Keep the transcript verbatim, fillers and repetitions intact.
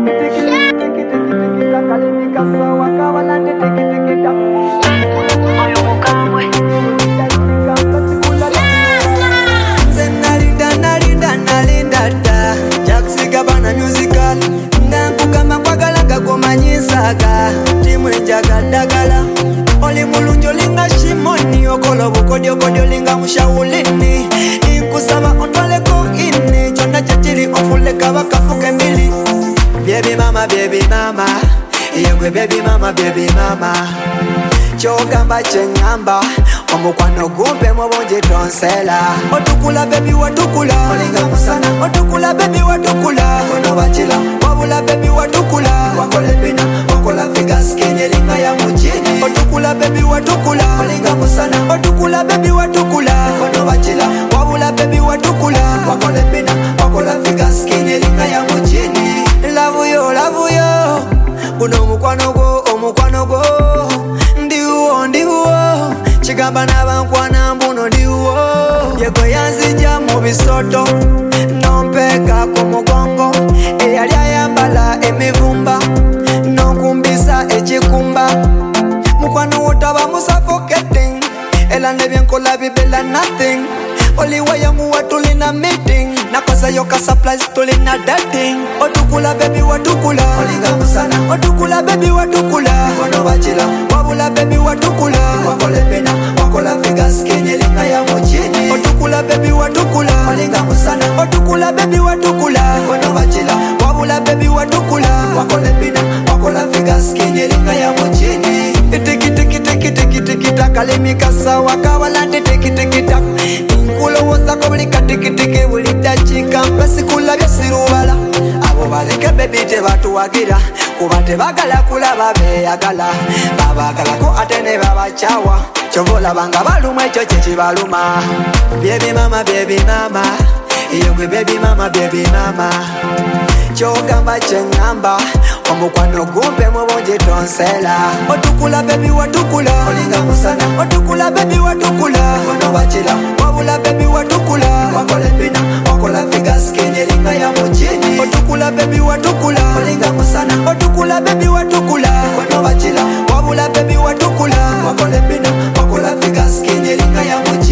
Musical ngangu kama kwagala gagomanyisaka timwenjagadagala oli mulunjo linga shimoni okolo bukodyo kodyo linga mushawulini inkusaba ontwaleko ini chona chachiri ofuleka bakafuke mbili baby mama baby mama yegwe baby mama baby mama chogamba chenyamba omukwano gumpe mwobonje tonsela otukula baby watukula olinga musana otukula baby watukula ono bachila wabula baby watukula wakole pina wakola figa skinny linga ya mujini otukula baby watukula olinga musana otukula baby watukula ono bachila wabula baby watukula wakole pina wakola figa skinny linga ya mujini love yo love yo kuno mukwano go omukwano go ndiwo ndiwo chigamba nabankwana mbuno ndiwo yego yanzija mu bisoto nompeka ku mugongo eyali ayambala emivumba nokumbisa ekikumba mukwano wotaba musafoketing ela nebyenkola bibela nothing oliwa yamuwa tulina meeting nakosa yoka supplies tulina dating otukula baby watukula olinga musana otukula baby watukula ono bachila wabula baby watukula wakole pena wakola figa skinny linga ya mujini otukula baby watukula olinga musana otukula baby watukula ono bachila wabula baby watukula wakole pena wakola figa skinny linga ya mujini tiki tiki tiki tiki tiki takalemika sawa kawalande tiki tiki tak inkulo woza kobuli katiki tiki buli dachika mbasikula byasirubala abo baleke baby tebatuwagira kuba tebagala kulaba beyagala babagalako ate ne babachawa chovola banga baluma ekyo kyekibaluma baby mama baby mama yegwe baby mama baby mama chogamba chenyamba omukwano gumpe mwobonje tonsela otukula baby watukula olinga musana otukula baby watukula ono bachila wabula baby watukula wakole pina wakola figa skinny linga ya mujini otukula baby watukula olinga musana otukula baby watukula ono bachila wabula baby watukula wakole pina wakola figa skinny linga ya mujini